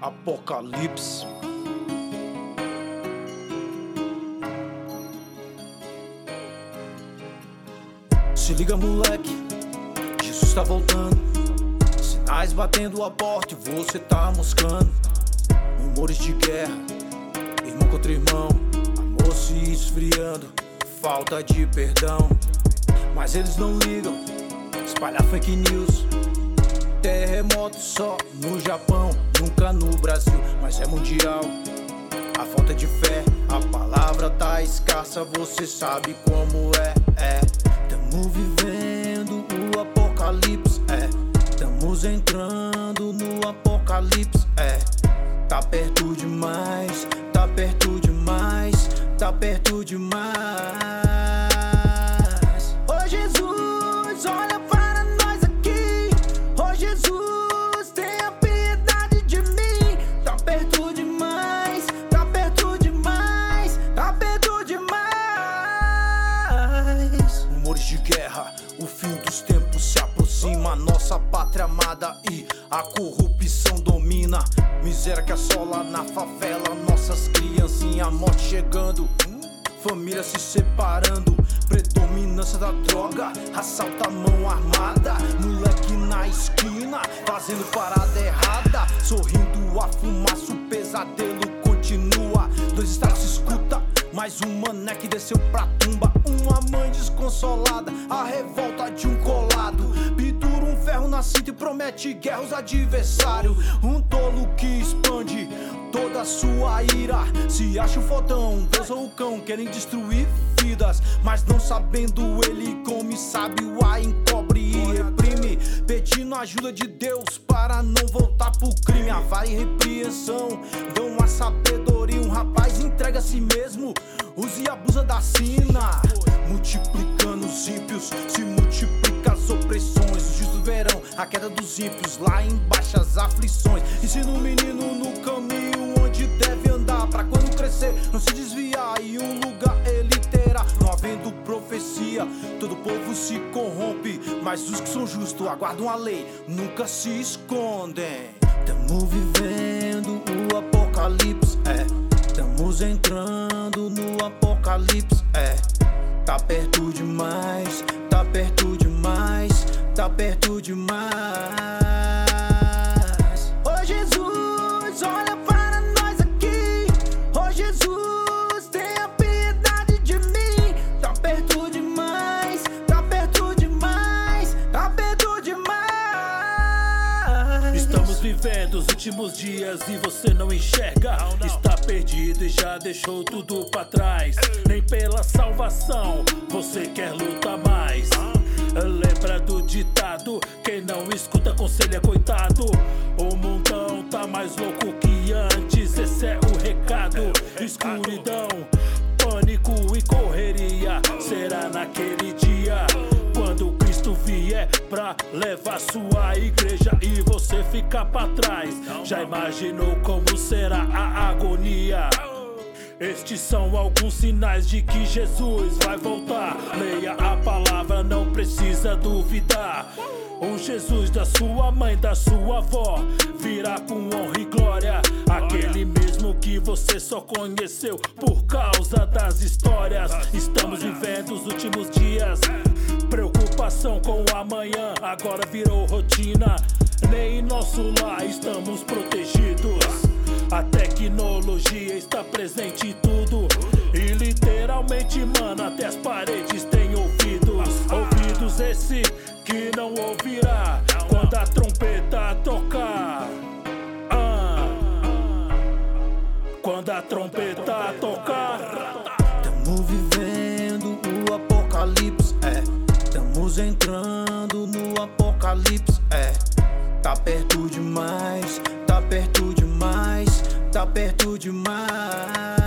Apocalipse. Se liga, moleque, Jesus tá voltando. Sinais batendo a porta e você tá moscando. Rumores de guerra, irmão contra irmão, amor se esfriando, falta de perdão. Mas eles não ligam, espalhar fake news. Terremoto só no Japão, nunca no Brasil, mas é mundial. A falta de fé, a palavra tá escassa, você sabe como é. Tamo vivendo o apocalipse, Tamos entrando no apocalipse, Tá perto demais, tá perto demais, tá perto demais. Ô Jesus, olha para nós aqui. Ô Jesus, tenha piedade de mim. Tá perto demais, tá perto demais, tá perto demais. Rumores de guerra, o fim dos tempos se aproxima. Nossa pátria amada e a corrupção domina. Miséria que assola na favela, nossas criancinhas, a morte chegando, família se separando, predominância da droga, assalto à mão armada, moleque na esquina, fazendo parada errada, sorrindo a fumaça, o pesadelo continua. Dois estados se escuta, mais um mané que desceu pra tumba, uma mãe desconsolada, a revolta de um colado, pendura um ferro na cinta e promete guerra aos adversários. Um tolo que expande toda a sua ira, se acha o fodão, Deus ou o cão, querem destruir vidas, mas não sabendo ele come, sábio a encobre e reprime, pedindo ajuda de Deus para não voltar pro crime. A vara e repreensão dão a sabedoria, um rapaz entrega a si mesmo, usa e abusa da sina, multiplicando os ímpios, se multiplica as opressões. Os justos verão a queda dos ímpios, lá embaixo as aflições. Ensina o menino no caminho onde deve andar, pra quando crescer não se desviar, e um lugar ele terá. Não havendo profecia, todo povo se corrompe, mas os que são justos aguardam a lei, nunca se escondem. Tamo vivendo o apocalipse, Estamos entrando no apocalipse, Tá perto demais, tá perto demais, tá perto demais. Ô Jesus, olha para nós aqui. Ô Jesus, tenha piedade de mim. Tá perto demais, tá perto demais, tá perto demais. Estamos vivendo os últimos dias e você não enxerga. Está perdido e já deixou tudo pra trás. Nem pela salvação você quer lutar mais. Lembra do ditado: quem não escuta conselho é coitado. O mundão tá mais louco que antes, esse é o recado. Escuridão, pânico e correria. Será naquele dia quando Cristo vier pra levar sua igreja e você ficar pra trás. Já imaginou como será a agonia? Estes são alguns sinais de que Jesus vai voltar. Leia a palavra, não precisa duvidar. O Jesus da sua mãe, da sua avó, virá com honra e glória. Aquele mesmo que você só conheceu por causa das histórias. Estamos vivendo os últimos dias. Preocupação com o amanhã agora virou rotina. Nem em nosso lar estamos protegidos. A tecnologia está presente em tudo, e literalmente, mano, até as paredes têm ouvidos. Ouvidos esse que não ouvirá quando a trompeta tocar. Quando a trompeta tocar. Tamo vivendo o apocalipse, Estamos entrando no apocalipse, Tá perto demais, tá perto demais, tá perto demais.